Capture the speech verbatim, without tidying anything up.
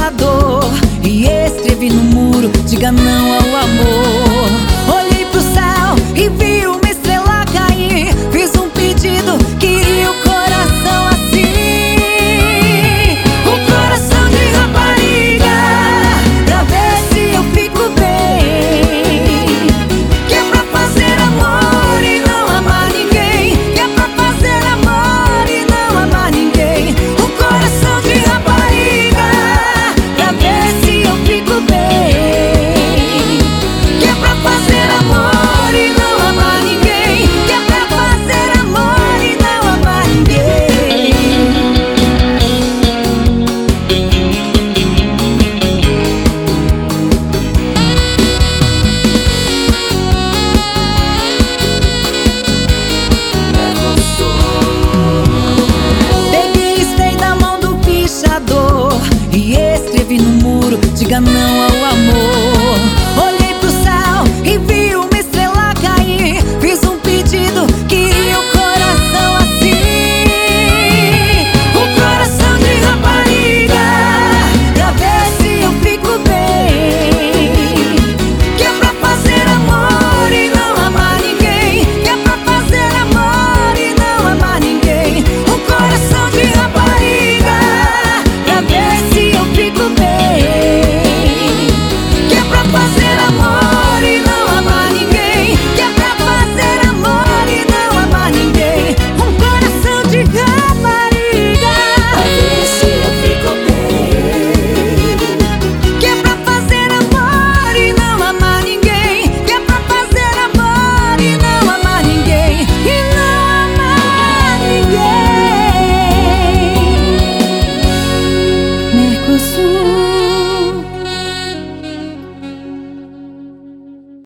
pichador e escrevi no muro: diga não ao amor. Olhei pro céu e vi uma estrela cair. Fiz um pedido, queria o coração assim, o coração de rapariga, pra ver se eu fico bem. Que é pra fazer amor e não amar ninguém. Que é pra fazer amor e não amar ninguém. O coração de rapariga, pra ver se eu fico bem. Que é pra fazer amor e não amar ninguém. Que é pra fazer amor e não amar ninguém. Peguei e estei da mão do pichador